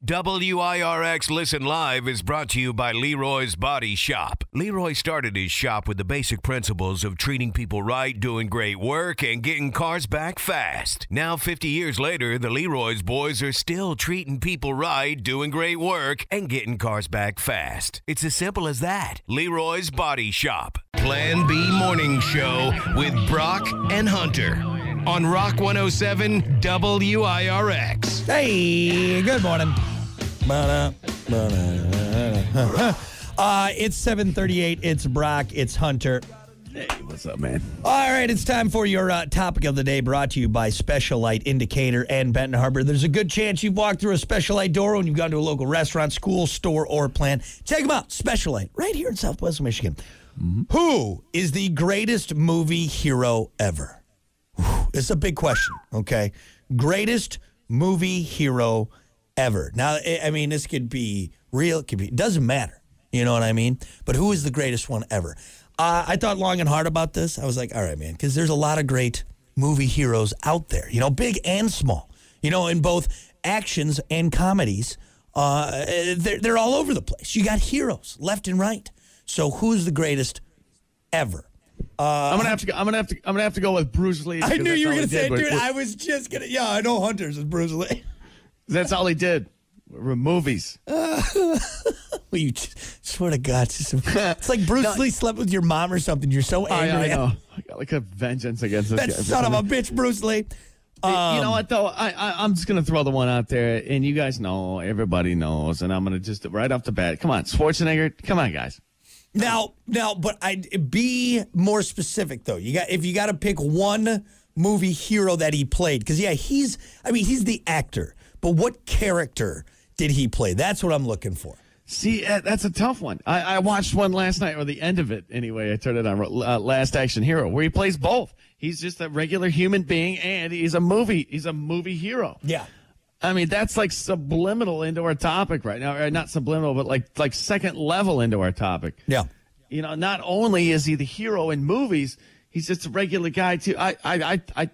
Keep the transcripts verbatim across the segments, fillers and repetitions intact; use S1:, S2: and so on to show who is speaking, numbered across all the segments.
S1: W I R X Listen Live is brought to you by Leroy's Body Shop. Leroy started his shop with the basic principles of treating people right, doing great work, and getting cars back fast. Now, fifty years later, the Leroy's boys are still treating people right, doing great work, and getting cars back fast. It's as simple as that. Leroy's Body Shop. Plan B Morning Show with Brock and Hunter on Rock one oh seven W I R X.
S2: Hey, good morning. Uh, it's seven thirty-eight. It's Brock. It's Hunter.
S3: Hey, what's up, man?
S2: All right, it's time for your uh, topic of the day, brought to you by Special Light Indicator and Benton Harbor. There's a good chance you've walked through a Special Light door when you've gone to a local restaurant, school, store, or plant. Check them out. Special Light, right here in Southwest Michigan. Mm-hmm. Who is the greatest movie hero ever? Whew, it's a big question, okay? Greatest movie hero ever. Now, I mean, this could be real. It could be. It doesn't matter. You know what I mean? But who is the greatest one ever? Uh, I thought long and hard about this. I was like, all right, man, because there's a lot of great movie heroes out there, you know, big and small, you know, in both actions and comedies. Uh, they're, they're all over the place. You got heroes left and right. So who's the greatest ever? Uh,
S3: I'm gonna have to. Go, I'm gonna have to. I'm gonna have to go with Bruce Lee.
S2: I knew you were gonna say,
S3: did.
S2: dude.
S3: We're,
S2: I was just gonna. Yeah, I know Hunter's is Bruce Lee.
S3: That's all he did. We're movies.
S2: Uh, well, you just, swear to God, it's, just, it's like Bruce no, Lee slept with your mom or something. You're so angry.
S3: I, I know. I got like a vengeance against this
S2: that
S3: guy.
S2: son of a bitch, Bruce Lee.
S3: Um, you know what though? I, I I'm just gonna throw the one out there, and you guys know, everybody knows, and I'm gonna just right off the bat. Come on, Schwarzenegger. Come on, guys.
S2: Now, now, but I be more specific though. You got if you got to pick one movie hero that he played, because yeah, he's. I mean, he's the actor, but what character did he play? That's what I'm looking for.
S3: See, uh, that's a tough one. I, I watched one last night, or the end of it anyway. I turned it on. Uh, Last Action Hero, where he plays both. He's just a regular human being, and he's a movie. He's a movie hero.
S2: Yeah.
S3: I mean, that's like subliminal into our topic right now. Or not subliminal, but like like second level into our topic.
S2: Yeah.
S3: You know, not only is he the hero in movies, he's just a regular guy too. I I I I,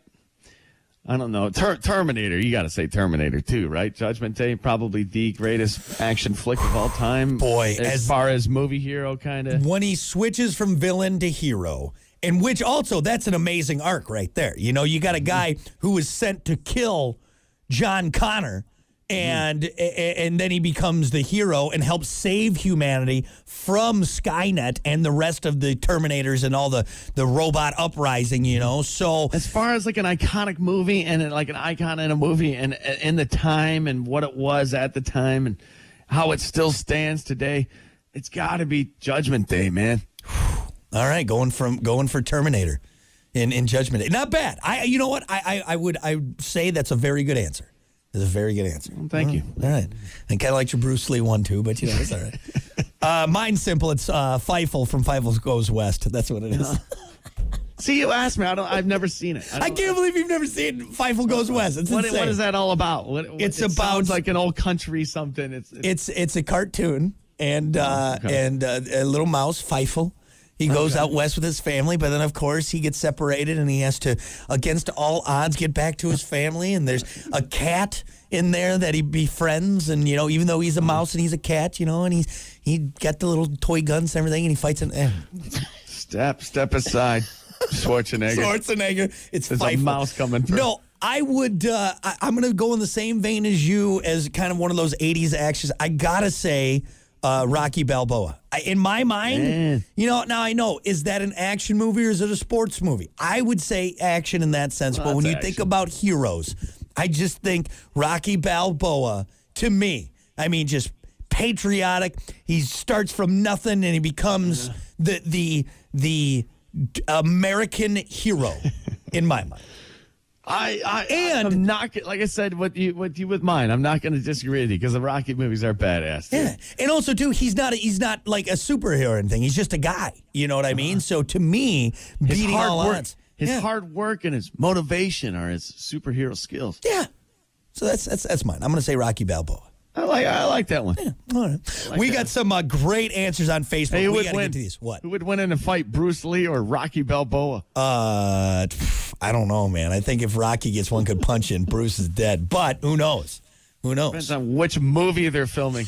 S3: I don't know. Ter- Terminator, you got to say Terminator too, right? Judgment Day, probably the greatest action flick of all time.
S2: Boy,
S3: as,
S2: as
S3: far as movie hero kind of.
S2: When he switches from villain to hero, in which also that's an amazing arc right there. You know, you got a guy who was sent to kill John Connor, and mm. and then he becomes the hero and helps save humanity from Skynet and the rest of the Terminators and all the, the robot uprising, you know. So
S3: as far as like an iconic movie and like an icon in a movie and in the time and what it was at the time and how it still stands today, it's got to be Judgment Day, man.
S2: All right, going from going for Terminator. In, in Judgment Day. Not bad. I you know what? I, I I would I would say that's a very good answer. It's a very good answer.
S3: Well, thank
S2: all
S3: you.
S2: All right. And kind of like your Bruce Lee one too, but you know, it's all right. uh, mine's simple. It's uh, Feifel from Feifel Goes West. That's what it is.
S3: See, you asked me. I don't, I've never seen it. I,
S2: I can't believe you've never seen Feifel Goes West. It's
S3: what,
S2: insane.
S3: What is that all about? What,
S2: it's
S3: it
S2: about
S3: sounds like an old country something. It's it's
S2: it's, it's a cartoon and uh,
S3: oh, okay.
S2: and uh, a little mouse, Feifel. He goes okay. out west with his family, but then, of course, he gets separated, and he has to, against all odds, get back to his family. And there's a cat in there that he befriends, and, you know, even though he's a mouse and he's a cat, you know, and he's he got the little toy guns and everything, and he fights an... Eh.
S3: Step, step aside, Schwarzenegger.
S2: Schwarzenegger. It's
S3: There's
S2: Feifel.
S3: a mouse coming through.
S2: No, I would, uh, I, I'm going to go in the same vein as you as kind of one of those eighties actions. I got to say... Uh, Rocky Balboa. I, in my mind, Man. you know, now I know, is that an action movie or is it a sports movie? I would say action in that sense, well, but when you action. think about heroes, I just think Rocky Balboa, to me, I mean, just patriotic. He starts from nothing and he becomes yeah. the the the American hero in my mind.
S3: I, I and I'm not like I said with you with you with mine. I'm not going to disagree with you because the Rocky movies are badass.
S2: Yeah, and also too, he's not a, he's not like a superhero or anything. He's just a guy. You know what I mean? Uh-huh. So to me, his beating
S3: hard
S2: all
S3: work,
S2: odds,
S3: his
S2: yeah.
S3: hard work and his motivation are his superhero skills.
S2: Yeah. So that's that's that's mine. I'm going to say Rocky Balboa.
S3: I like I like that one.
S2: Yeah, all right.
S3: Like
S2: we
S3: that.
S2: got some uh, great answers on Facebook.
S3: Hey, who
S2: we
S3: would
S2: got to
S3: win?
S2: get to these. What?
S3: Who would win in a fight, Bruce Lee or Rocky Balboa?
S2: Uh, I don't know, man. I think if Rocky gets one good punch in, Bruce is dead. But who knows? Who knows?
S3: Depends on which movie they're filming.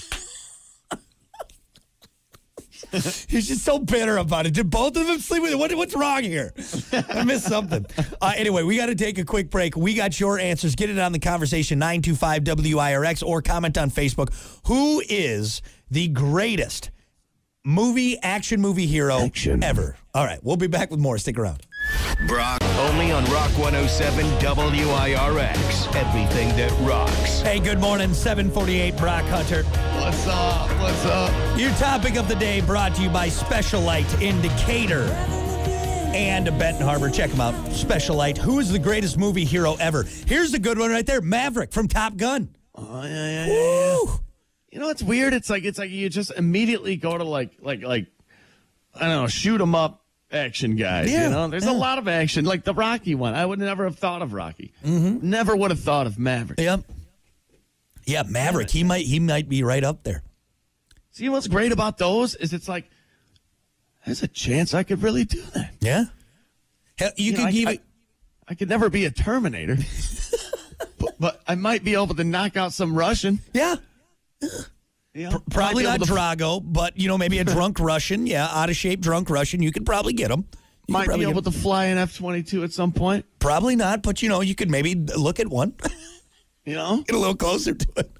S2: He's just so bitter about it. Did both of them sleep with it? What, what's wrong here? I missed something. Uh, anyway, we got to take a quick break. We got your answers. Get it on the conversation, nine two five W I R X, or comment on Facebook. Who is the greatest movie, action movie hero
S1: Action.
S2: ever? All right, we'll be back with more. Stick around.
S1: Brock, only on Rock one oh seven W I R X. Everything that rocks.
S2: Hey, good morning. seven forty-eight, Brock Hunter.
S3: What's up? What's up?
S2: Your topic of the day brought to you by Special Light in Decatur and Benton Harbor. Check them out. Special Light. Who is the greatest movie hero ever? Here's a good one right there. Maverick from Top Gun.
S3: Oh, yeah, yeah, yeah, yeah. You know, it's weird. It's like, it's like you just immediately go to like, like, like, I don't know, shoot 'em up action guys.
S2: Yeah,
S3: you know, there's
S2: yeah.
S3: a lot of action, like the Rocky one. I would never have thought of Rocky. Mm-hmm. Never would have thought of Maverick.
S2: Yep. Yeah, Maverick. He might he might be right up there.
S3: See, what's great about those is it's like, there's a chance I could really do that.
S2: Yeah. Hell, you,
S3: You
S2: could
S3: know, I,
S2: give
S3: I,
S2: it.
S3: I could never be a Terminator, but, but I might be able to knock out some Russian.
S2: Yeah.
S3: You know?
S2: Probably
S3: I might
S2: not
S3: be able to-
S2: Drago, but you know maybe a drunk Russian. Yeah, out of shape drunk Russian. You could probably get him. You
S3: Might
S2: could probably
S3: be
S2: get
S3: able
S2: 'em.
S3: to fly an F twenty-two at some point.
S2: Probably not, but you know you could maybe look at one.
S3: You know,
S2: Get a little closer to it.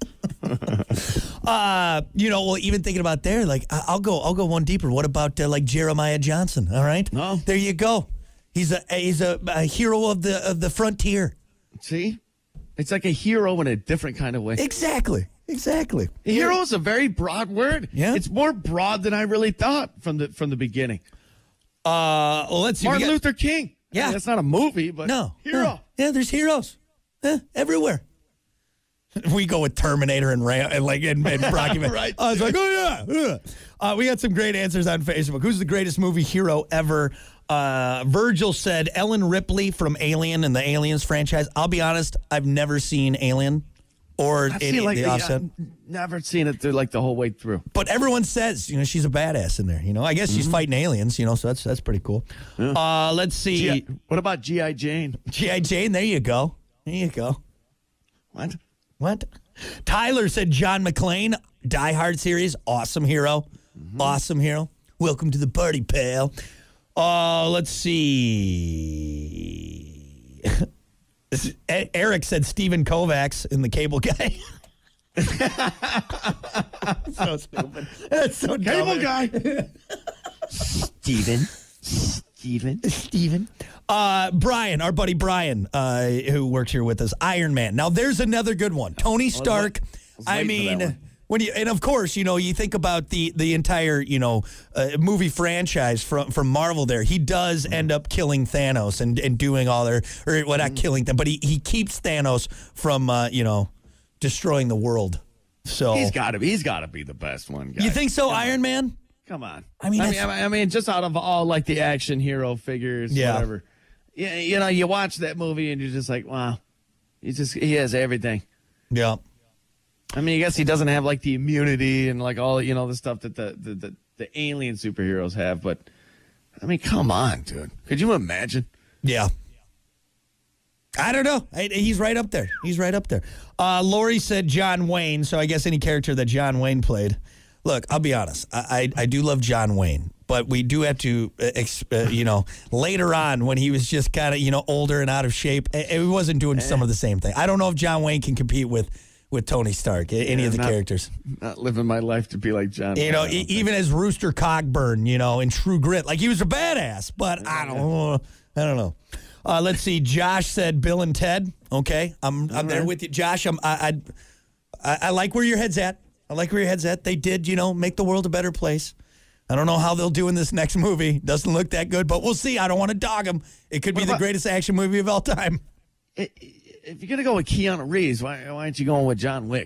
S2: uh, you know, well, even thinking about there, like I- I'll go, I'll go one deeper. What about uh, like Jeremiah Johnson? All right,
S3: No.
S2: there you go. He's a he's a, a hero of the of the frontier.
S3: see, it's like a hero in a different kind of way.
S2: Exactly, exactly.
S3: Hero is a very broad word.
S2: Yeah.
S3: It's more broad than I really thought from the from the beginning.
S2: Uh, well, let's see. we
S3: Martin
S2: got-
S3: Luther King.
S2: Yeah.
S3: I mean, that's not a movie, but
S2: No,
S3: hero.
S2: no. Yeah, there's heroes eh, everywhere. We go with Terminator and Ram and like and, and Rocky.
S3: Right.
S2: I was like, oh yeah. yeah. Uh, we got some great answers on Facebook. Who's the greatest movie hero ever? Uh, Virgil said Ellen Ripley from Alien and the Aliens franchise. I'll be honest, I've never seen Alien or
S3: I've
S2: any
S3: seen like
S2: the
S3: the,
S2: offset.
S3: uh, never seen it through like the whole way through.
S2: But everyone says, you know, she's a badass in there. You know, I guess she's fighting aliens. You know, so that's that's pretty cool. Uh, let's see,
S3: G I what about G I Jane?
S2: G I Jane. There you go. There you go.
S3: What?
S2: What? Tyler said John McClane, Die Hard series, awesome hero. Awesome hero. Welcome to the party, pal. Uh, let's see. E- Eric said Stephen Kovacs in The Cable Guy. So stupid. That's so dumb.
S3: Cable guy. Steven. Steven.
S2: Steven. Uh, Brian, our buddy Brian, uh, who works here with us, Iron Man. Now, there's another good one. Tony Stark.
S3: was
S2: I
S3: waiting for that
S2: mean,
S3: one.
S2: when you and of course, you know, you think about the the entire, you know, uh, movie franchise from from Marvel. There, he does end up killing Thanos and, and doing all their, or well, not killing them, but he he keeps Thanos from, uh, you know, destroying the world. So
S3: He's got to be. He's got to be the best one. Guys.
S2: you think so, Iron Man?
S3: Come on.
S2: I mean,
S3: I mean,
S2: that's-
S3: I mean, just out of all like the action hero figures,
S2: Yeah.
S3: whatever. Yeah, you know, you watch that movie and you're just like, wow, he just he has everything.
S2: Yeah.
S3: I mean, I guess he doesn't have like the immunity and like all you know the stuff that the the, the, the alien superheroes have, but I mean, come on, dude. Could you imagine?
S2: Yeah. I don't know. I, he's right up there. He's right up there. Uh, Lori said John Wayne, so I guess any character that John Wayne played. Look, I'll be honest. I, I, I do love John Wayne, but we do have to, uh, ex, uh, you know, later on when he was just kind of, you know, older and out of shape, uh, he wasn't doing some of the same thing. I don't know if John Wayne can compete with, with Tony Stark, any
S3: Yeah,
S2: of the
S3: not-
S2: characters.
S3: Not living my life to be like John.
S2: You know,
S3: I don't
S2: e-
S3: think.
S2: even as Rooster Cogburn, you know, in True Grit, like he was a badass, but I don't know. I don't know. Uh, let's see. Josh said Bill and Ted. Okay, I'm I'm there
S3: right.
S2: with you, Josh. I'm I, I I like where your head's at. I like where your head's at. They did, you know, make the world a better place. I don't know how they'll do in this next movie. Doesn't look that good, but we'll see. I don't want to dog them. It could be
S3: What
S2: the
S3: about-
S2: greatest action movie of all time.
S3: I- if you're gonna go with Keanu Reeves, why, why aren't you going with John Wick?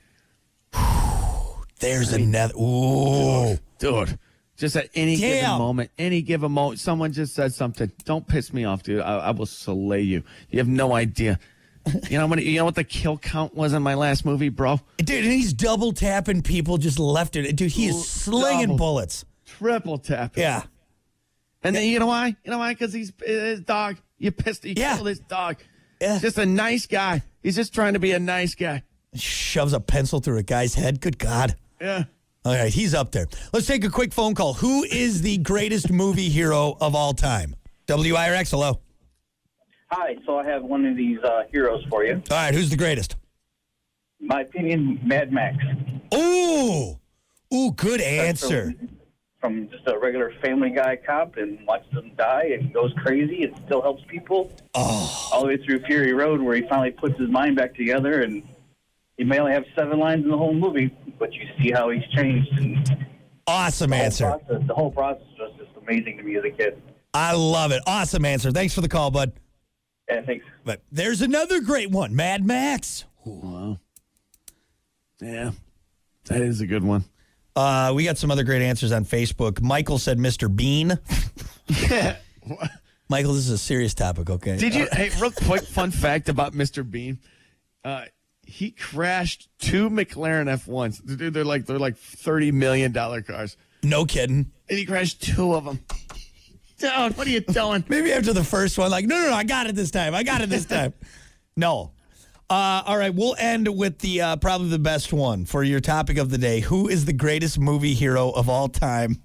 S2: There's another. Ooh.
S3: Dude, just at any
S2: Damn.
S3: given moment, any given moment, someone just said something. Don't piss me off, dude. I, I will slay you. You have no idea. You know what? You know what the kill count was in my last movie, bro?
S2: Dude, and he's double tapping people just left it. Dude, he is slinging
S3: Double.
S2: bullets.
S3: Triple tap.
S2: Yeah.
S3: And then you know why? You know why? Because he's his dog. You pissed. You
S2: Yeah.
S3: killed his dog.
S2: Yeah.
S3: Just a nice guy. He's just trying to be a nice guy.
S2: Shoves a pencil through a guy's head. Good God.
S3: Yeah.
S2: All right, he's up there. Let's take a quick phone call. Who is the greatest movie hero of all time? W I R X, hello.
S4: Hi, so I have one of these uh, heroes for you.
S2: All right, who's the greatest?
S4: In my opinion, Mad Max.
S2: Ooh. Ooh, good answer.
S4: From, from just a regular Family Guy cop and watches him die and goes crazy and still helps people.
S2: Oh.
S4: All the way through Fury Road where he finally puts his mind back together, and he may only have seven lines in the whole movie, but you see how he's changed. And
S2: Awesome
S4: the whole
S2: answer.
S4: process, the whole process was just amazing to me as a kid.
S2: I love it. Awesome answer. Thanks for the call, bud.
S4: Yeah, thanks.
S2: But there's another great one, Mad Max.
S3: Wow. Yeah. That is a good one.
S2: Uh, we got some other great answers on Facebook. Michael said Mister Bean.
S3: Yeah.
S2: Michael, this is a serious topic, okay?
S3: Did you? Hey, real quick fun fact about Mister Bean. Uh, he crashed two McLaren F ones. Dude, they're like they're like thirty million dollar cars,
S2: No kidding.
S3: and he crashed two of them. Dude, what are you doing?
S2: Maybe after the first one, like, no, no, no, I got it this time. I got it this time. No. Uh, all right, we'll end with the uh, probably the best one for your topic of the day. Who is the greatest movie hero of all time?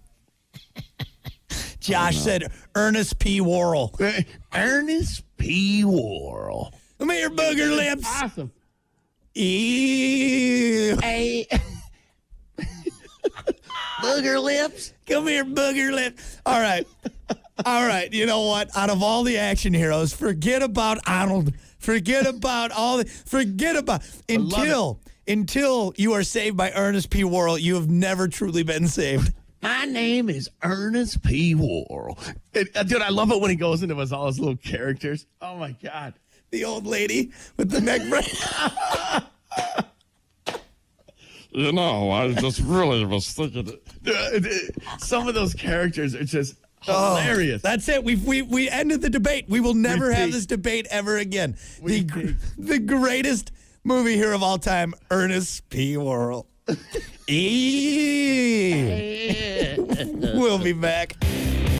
S2: Josh said Ernest P. Worrell.
S3: Ernest P. Worrell.
S2: Come here, booger lips.
S3: Awesome.
S2: Ew.
S3: Hey. Booger lips.
S2: Come here, booger lip. All right. All right. You know what? Out of all the action heroes, forget about Arnold. Forget about all the, forget about, until, until you are saved by Ernest P. Worrell, you have never truly been saved.
S3: My name is Ernest P. Worrell. And, uh, dude, I love it when he goes into his, all his little characters. Oh, my God.
S2: The old lady with the neck brace.
S3: You know, I just really was thinking it. Some of those characters are just hilarious.
S2: Oh, that's it. We've we we ended the debate. We will never have
S3: peaked.
S2: this debate ever again.
S3: We
S2: The gr-
S3: peaked.
S2: the greatest movie hero of all time, Ernest P. Worrell. Eee. We'll be back.